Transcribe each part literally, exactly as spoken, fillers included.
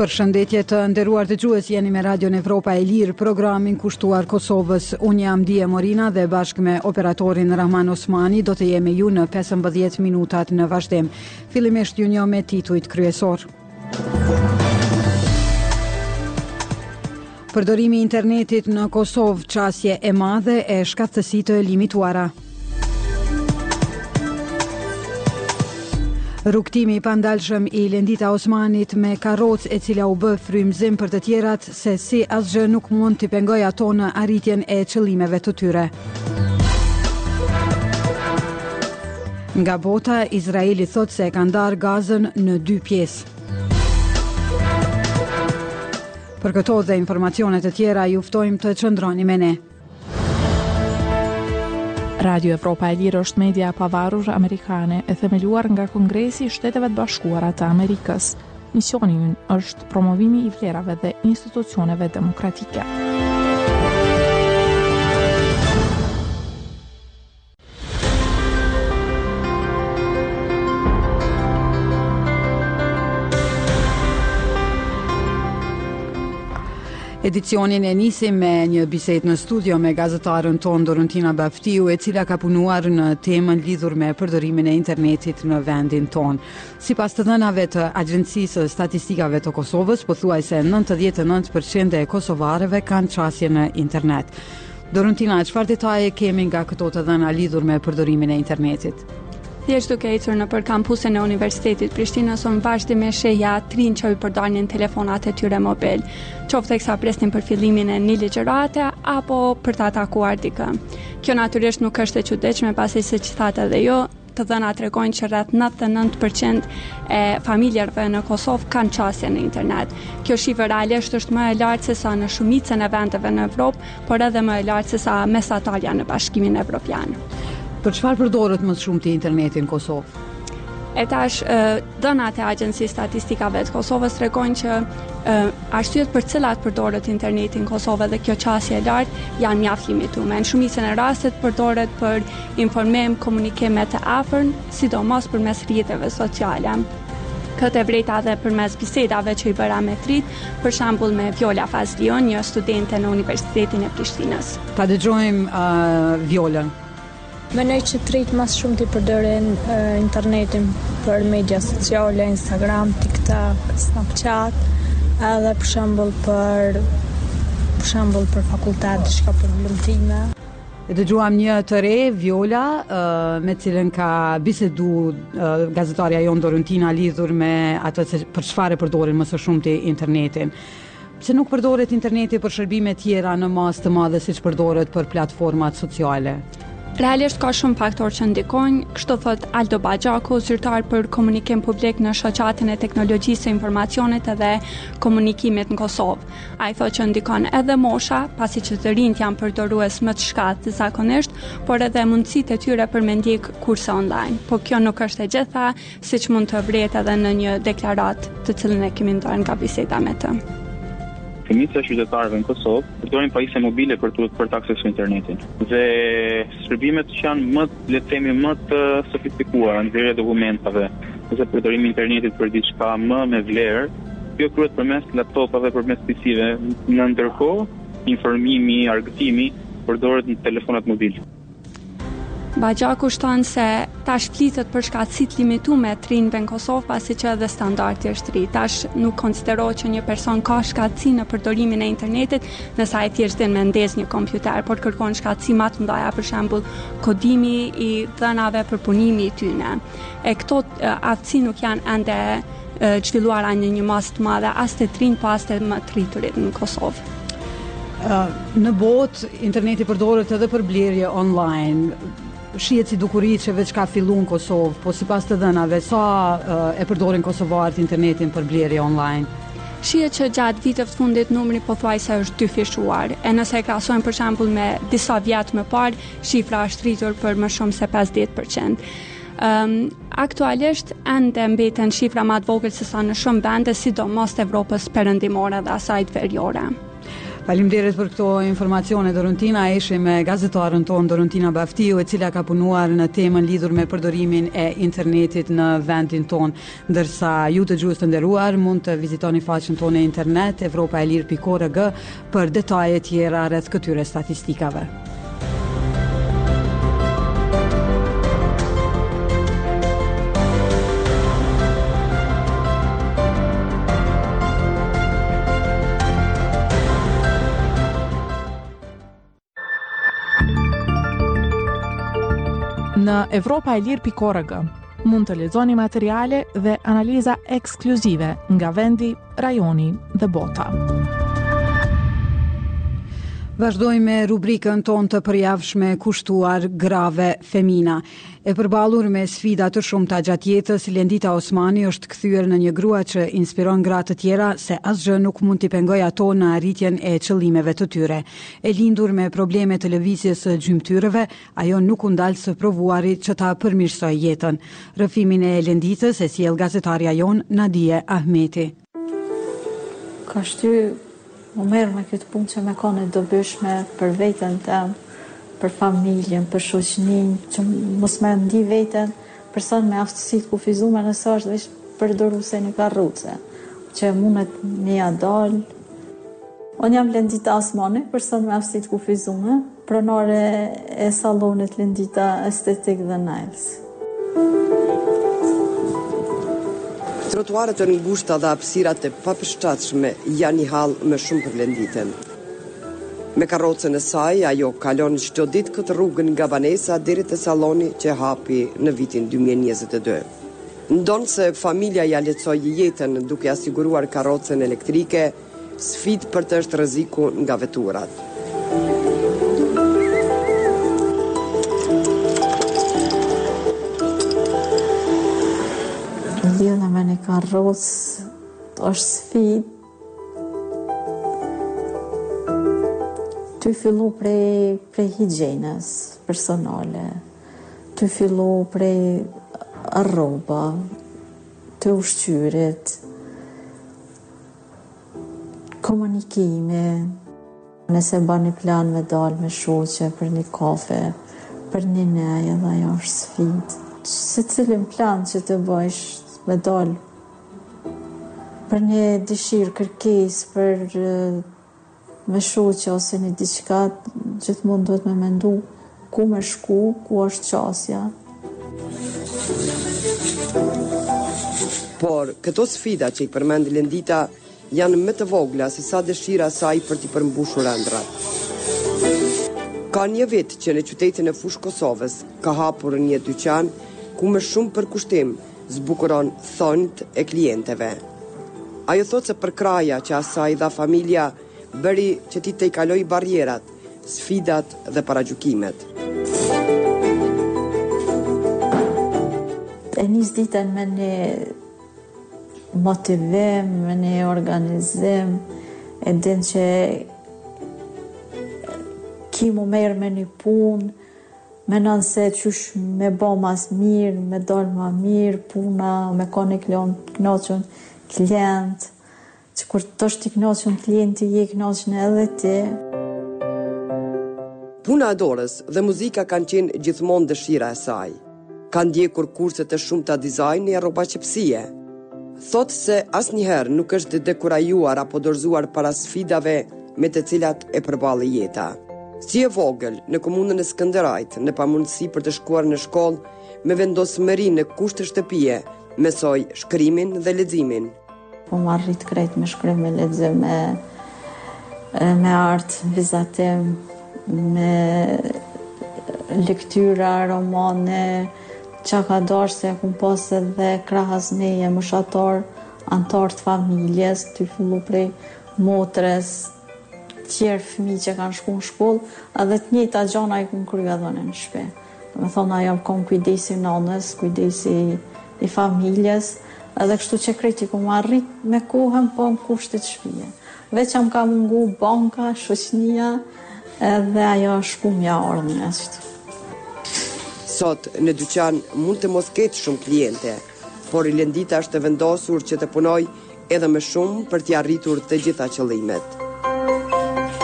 Përshëndetje të nderuar dëgjues, jeni me Radion Evropa e Lirë, programin kushtuar Kosovës. Unë jam Dije Morina dhe bashkë me operatorin Rahman Osmani do të jemi ju në pesëmbëdhjetë minutat në vazhdim. Fillimisht ju njoh me titujt kryesor. Përdorimi i internetit në Kosovë, çësje e madhe e shkaktësi të limituara. Rrugtimi i pandalshëm i Lendita Osmanit me karrocë e cila u bë frymëzim për të tjerat se si asgjë nuk mund t'i pengojë ato në arritjen e qëllimeve të tyre. Nga bota, Izraeli thot se e ka ndarë Gazën në dy pjesë. Për këto dhe informacione të tjera ju ftojmë të qëndroni me ne. Radio Evropa e Lirë është media e pavarur amerikane e themeluar nga Kongresi i Shteteve të Bashkuara të Amerikës. Misioni i ynë është promovimi i vlerave dhe institucioneve demokratike. Edicionin e nisim me një bisedë në studio me gazetarën tonë Dorontina Baftiu, e cila ka punuar në temën lidhur me përdorimin e internetit në vendin tonë. Sipas të dhënave të Agjencisë Statistikave të Kosovës, pothuajse nëntëdhjetë e nëntë përqind e kosovarëve kanë çësje në internet. Dorontina, çfarë detaje kemi nga këto të dhëna lidhur me përdorimin e internetit? Thjesht duke ecur nëpër kampusin e Universitetit Prishtinës, unë vazhdimisht shehja trinj që i përdorin telefonat e tyre mobil, qoftë sa presnin për fillimin e një ligjërate apo për të atakuar dikë. Kjo natyrisht nuk është e çuditshme, pasi siç thatë edhe ju, të dhënat tregojnë që rreth nëntëdhjetë e nëntë përqind e familjarëve në Kosovë kanë çësje në internet. Kjo shifër realisht është më e lartë se sa në shumicën e vendeve në Evropë, por edhe më e lartë se sa mesatarja në Bashkimin Evropian. Për çfarë përdoret më shumë të interneti në Kosovë? E tash, dhënat e Agjencisë Statistikave të Kosovës tregojnë që arsyet për cilat përdoret interneti në Kosovë dhe kjo çësje e lartë janë mjaft limituar. Në shumicën e rastet përdoret për informim, komunikim me të afërm, sidomos përmes rrjeteve sociale. Këtë e vrejta dhe përmes bisedave që i bëra me trit, për shembull me Viola Fazlion, një studente në Universitetin e Prishtinës. Ta dëgjojmë uh, Violën. Mendoj që trit mas shumë t'i përdorin uh, internetin për media sociale, Instagram, TikTok, Snapchat, edhe për shembull për për shembull për fakultet, diçka për vëllëmtime. E dëgjuam një të re, Viola, uh, me cilën ka bisedu uh, gazetarja jon Dorontina lidhur me atë se për çfarë përdorin më së shumti internetin. Pse nuk përdoret interneti për shërbime tjera në masë të madhe siç përdoret për platformat sociale? Realisht ka shumë faktorë që ndikojnë, kështu thot Aldo Baxhaku, zyrtar për komunikim publik në shoqatin e teknologjisë së informacionit edhe komunikimit në Kosovë. Ai thotë që ndikon edhe mosha, pasi që të rinjt janë përdorues më të shkatë zakonisht, por edhe mundësitë e tyre për me ndjek kurse online. Po kjo nuk është e gjitha, siç mund të vret edhe në një deklaratë të cilën e kemi ndarë nga biseda me të. Shumica e qytetarëve në Kosovë përdorin pajisje mobile për të për të aksesuar internetin. Dhe shërbimet që janë më, le të themi, më të sofistikuara, nxjerrja e dokumentave, ose përdorimi i internetit për diçka më me vlerë, kjo kryhet përmes laptopave, përmes P C-ve. Në ndërkohë, informimi, argëtimi përdoret në telefonat mobil. Baxhaku shton se tash flitet për shkatësitë limitume të rinjve në Kosovë, pasi që edhe standardi është ri. Tash nuk konsiderohet që një person ka shkatësi në përdorimin e internetit nëse ai thjesht din me ndezë një kompjuter, por kërkon shkatësi më të mëdha, për shembull kodimi i dhënave për punimin e tyre. E këto aftësi nuk janë ende zhvilluara në një masë të madhe as të rinj, po as të më të rriturit në Kosovë. Uh, në botë interneti përdoret edhe për blerje online. Shihet si dukuri që veç ka filluar në Kosovë, po sipas të dhënave, sa uh, e përdorin kosovarët internetin për blerje online? Shihet që gjatë viteve të fundit numri pothuajse është dyfishuar. E nëse e krahasojmë për shembull me disa vjet më parë, shifra është rritur për më shumë se pesëdhjetë përqind. Um, aktualisht ende mbeten shifra më të vogël se sa në shumë vende, sidomos të Evropës perëndimore dhe asaj veriore. Faleminderit për këto informacione Dorontina. Ishim me gazetarën tonë Dorontina Baftiu, e cila ka punuar në temën lidhur me përdorimin e internetit në vendin tonë. Ndërsa ju të dëgjues të nderuar mund të vizitoni faqen tonë në internet evropa e lirë pikë org për detaje tjera rreth këtyre statistikave. Në evropa e lirë pikë org mund të lexoni materiale dhe analiza ekskluzive nga vendi, rajoni dhe bota. Vazhdojmë me rubrikën tonë të përjavshme kushtuar grave femina. E përballur me sfida të shumta gjatë jetës, Lendita Osmani është kthyer në një grua që inspiron gra të tjera se asgjë nuk mund t'i pengojë ato në arritjen e qëllimeve të tyre. E lindur me probleme të lëvizjes së gjymtyrëve, ajo nuk u ndal së provuari që ta përmirësoj jetën. Rrëfimin e Lenditës e sjell gazetarja jon Nadije Ahmeti. Ka shty më merë me këtë punë që me kone dobyshme për veten tem, për familjen, për shoqnin, që mos me ndi veten person me aftësit kufizume nëse është veç përdoruse një karruce, që mundet me ja dal. Unë jam Lendita Osmani, person me aftësit kufizume, pronare e salonit Lendita Estetik dhe Nails. Trotuarët e ngushta dhe hapësirat e papërshtatshme janë një hall më shumë për Lenditën. Me karrocën e saj, ajo kalon çdo ditë këtë rrugën nga banesa deri te salloni që hapi në vitin dy mijë e njëzet e dy. Ndonë se familja ja lehtësoi jetën duke asiguruar karrocën elektrike, sfidë për të është rreziku nga veturat. Lidhja me një karrocë është sfidë. Ty fillu prej, prej higjienës personale, ty fillu prej rroba, të ushqyrit, komunikimi, nëse bën një plan me dalë me shoqe për një kafe, për një nejë, dhe ajo është sfidë. Se cilin plan që të bëjsh me dalë për një dëshirë, kërkesë, për me shoqe ose një diçka, gjithmonë duhet me mendu ku me shku, ku është qasja. Por këto sfida që i përmend Lendita janë më të vogla se sa dëshira saj për t'i përmbushur ëndrat. Ka një vit që në qytetin e Fushë Kosovës ka hapur një dyqan ku më shumë për kushtim zbukuron thonjt e klienteve. Ajo thot se për kraja që asaj dha familja bëri që ti të i kaloj barjerat, sfidat dhe paragjykimet. E nis ditën me një motivim, me një organizim, e din që ki mu merë me një punë, me nënse qysh me bo mas mirë, me dollë ma mirë, puna, me ka një knoqën klient, që kur të është i knoqën klienti, je knoqën edhe ti. Puna e dorës dhe muzika kanë qenë gjithmonë dëshira e saj. Kanë ndjekur kurset e shumta dizajni e rrobaçepsie. Thotë se asnjëherë nuk është dekurajuar apo dorëzuar para sfidave me të cilat e përballë jeta. Si e vogël në komunën e Skënderajt, në pamundësi për të shkuar në shkollë, me vendosmëri në kushte shtëpie, mësoi shkrimin dhe leximin. Po më arrit krejt me shkrim, me lexim, me, me art, vizatim, me lektyra, romane, qa ka dorë se kum pas edhe krahas neje mëshator, antar të familjes, të fillu prej motres, tjerë fëmi që kanë shku në shkollë, edhe të njëjta gjana i kun krya dhone në shpe. Me thonë, ajo kom kujdesi nanës, kujdesi i familjes, edhe kështu që krejt i ku më arrit me kohën po në kushtet shpije. Veç jam ka mungu banka, shoqënia, edhe ajo shku mja orë në ashtu. Sot në dyqan mund të mos ketë shumë kliente, por Lendita është e vendosur që të punoj edhe më shumë për t'i arritur të gjitha qëllimet.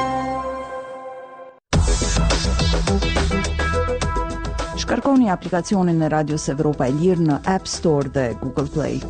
Shkarkoni aplikacionin e Radios Evropa e Lirë në App Store dhe Google Play.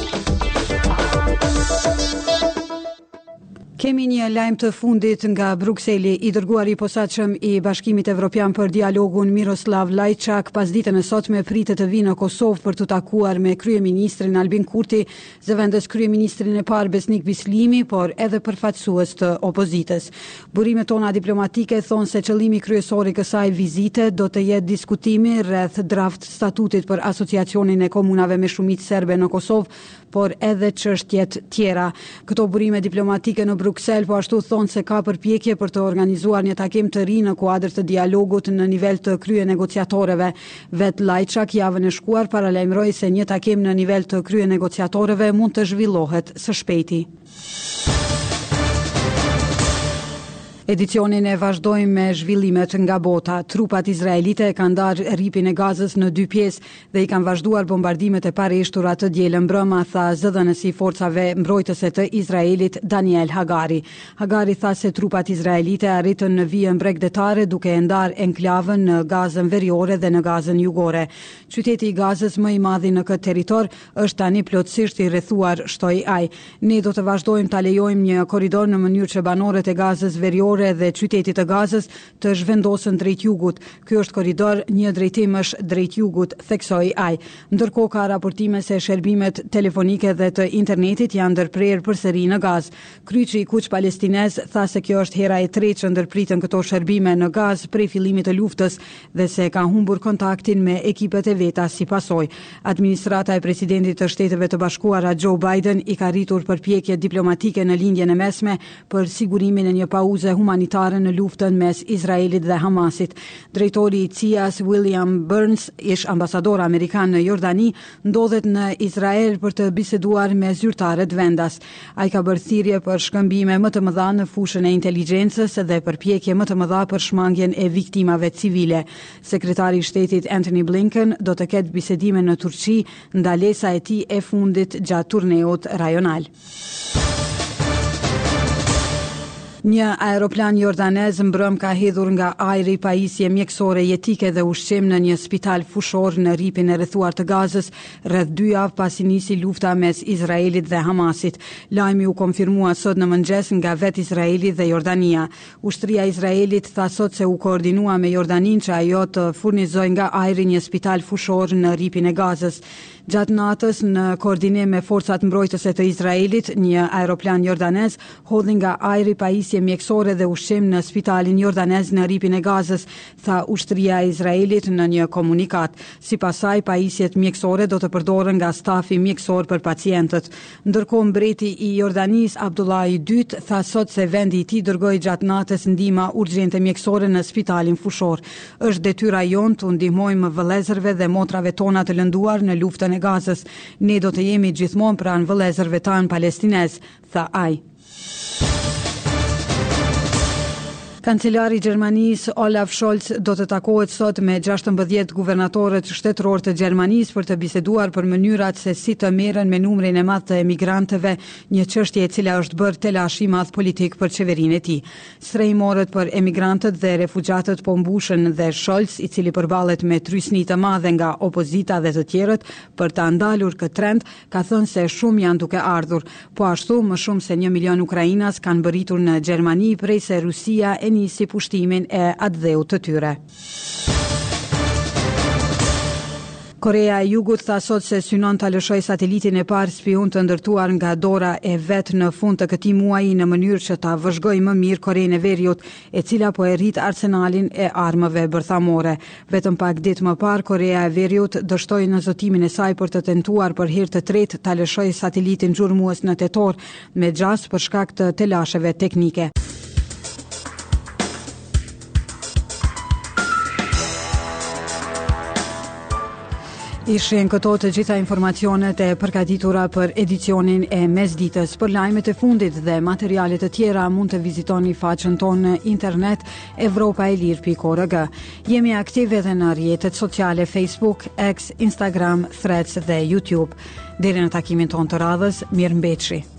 Kemi një lajm të fundit nga Brukseli. I dërguari i posaçëm i Bashkimit Evropian për dialogun Miroslav Lajçak pas ditën e sotme pritet të vinë në Kosovë për të takuar me kryeministrin Albin Kurti, zëvendës kryeministrin e parë Besnik Bislimi, por edhe përfaqësues të opozitës. Burimet tona diplomatike thonë se qëllimi kryesor i kësaj vizite do të jetë diskutimi rreth draft statutit për asociacionin e komunave me shumicë serbe në Kosovë, por edhe çështjet tjera. Këto burime diplomatike në Bruksel po ashtu thonë se ka përpjekje për të organizuar një takim të ri në kuadër të dialogut në nivel të krye negociatorëve. Vet Lajçak javën e shkuar paralajmëroi se një takim në nivel të krye negociatorëve mund të zhvillohet së shpejti. Edicionin e vazhdojmë me zhvillimet nga bota. Trupat izraelite e kanë ndarë rripin e Gazës në dy pjesë dhe i kanë vazhduar bombardimet e pareshtura të dielën mbrëmë, tha zëdhënësi i forcave mbrojtëse të Izraelit Daniel Hagari. Hagari tha se trupat izraelite arritën në vijën bregdetare duke e ndarë enklavën në Gazën veriore dhe në Gazën jugore. Qyteti i Gazës më i madhi në këtë territor është tani plotësisht i rrethuar, shtoi ai. Ne do të vazhdojmë ta lejojmë një korridor në mënyrë që banorët e Gazës veriore dhe qytetit të Gazës të zhvendosën drejt jugut. Ky është korridor një drejtimësh drejt jugut, theksoi ai. Ndërkohë ka raportime se shërbimet telefonike dhe të internetit janë ndërprerë përsëri në Gazë. Kryqi i kuq palestinez tha se kjo është hera e tretë që ndërpritën këto shërbime në Gazë prej fillimit të luftës dhe se ka humbur kontaktin me ekipet e veta si pasojë. Administrata e presidentit të Shteteve të Bashkuara Joe Biden i ka rritur përpjekje diplomatike në lindjen e mesme për sigurimin e një pauze humanitare në luftën mes Izraelit dhe Hamasit. Drejtori i C I A-s William Burns, ish ambasador amerikan në Jordani, ndodhet në Izrael për të biseduar me zyrtarët vendas. Ai ka bërë thirrje për shkëmbime më të mëdha në fushën e inteligjencës dhe përpjekje më të mëdha për shmangjen e viktimave civile. Sekretari i Shtetit Antony Blinken do të ketë bisedime në Turqi, ndalesa e tij e fundit gjatë turneut rajonal. Një aeroplan jordanez mbrëm ka hedhur nga ajri pajisje mjekësore jetike dhe ushqim në një spital fushor në rripin e rrethuar të Gazës, rreth dy javë pasi nisi lufta mes Izraelit dhe Hamasit. Lajmi u konfirmua sot në mëngjes nga vet Izraeli dhe Jordania. Ushtria e Izraelit tha sot se u koordinua me Jordaninë që ajo të furnizojë nga ajri një spital fushor në rripin e Gazës. Gjatë natës, në koordinim me forcat mbrojtëse të Izraelit, një aeroplan jordanez hodhi nga ajri pajisje mjekësore dhe ushqim në spitalin jordanez në rripin e Gazës, tha ushtria e Izraelit në një komunikat. Sipas saj, pajisjet mjekësore do të përdoren nga stafi mjekësor për pacientët. Ndërkohë, mbreti i Jordanisë Abdullah i dytë tha sot se vendi i tij dërgoi gjatë natës ndihmë urgjente mjekësore në spitalin fushor. Është detyra jonë të ndihmojmë vëllezërve dhe motrave tona të lënduar në luftën e Gazës. Ne do të jemi gjithmonë pranë vëllezërve tanë palestinez, tha ai. Kancelari i Gjermanisë Olaf Scholz do të takohet sot me gjashtëmbëdhjetë guvernatorët shtetëror të Gjermanisë për të biseduar për mënyrat se si të merren me numrin e madh të emigrantëve, një çështje e cila është bërë telash i madh politik për qeverinë e tij. Strehimorët për emigrantët dhe refugjatët po mbushën dhe Scholz, i cili përballet me trysni të madhe nga opozita dhe të tjerët për ta ndalur këtë trend, ka thënë se shumë janë duke ardhur. Po ashtu, më shumë se një milion ukrainas kanë bërritur në Gjermani prej se Rusia e nisi pushtimin e atdheut të tyre. Korea e Jugut tha sot se synon ta lëshojë satelitin e parë spion të ndërtuar nga dora e vet në fund të këtij muaji në mënyrë që ta vëzhgojë më mirë Korenë e Veriut, e cila po e rrit arsenalin e armëve bërthamore. Vetëm pak ditë më parë, Korea e Veriut dështoi në zotimin e saj për të tentuar për herë të tretë ta lëshojë satelitin gjurmues në tetor me gjas për shkak të telasheve teknike. Ishin këto të gjitha informacionet e përgatitura për edicionin e mesditës. Për lajmet e fundit dhe materialet të tjera mund të vizitoni faqen tonë në internet evropaelir pikë org. Jemi aktive edhe në rrjetet sociale Facebook, X, Instagram, Threads dhe YouTube. Deri në takimin tonë të radhës, mirëmbëjtje.